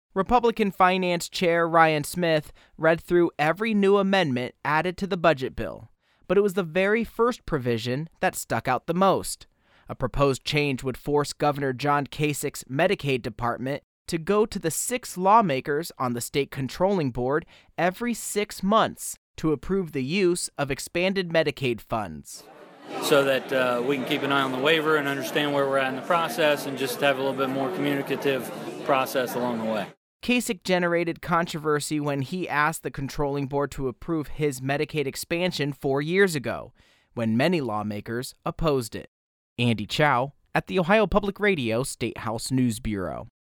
Republican Finance Chair Ryan Smith read through every new amendment added to the budget bill, but it was the very first provision that stuck out the most. A proposed change would force Governor John Kasich's Medicaid department to go to the 6 lawmakers on the state controlling board every 6 months to approve the use of expanded Medicaid funds. So that we can keep an eye on the waiver and understand where we're at in the process and just have a little bit more communicative process along the way. Kasich generated controversy when he asked the controlling board to approve his Medicaid expansion 4 years ago, when many lawmakers opposed it. Andy Chow at the Ohio Public Radio State House News Bureau.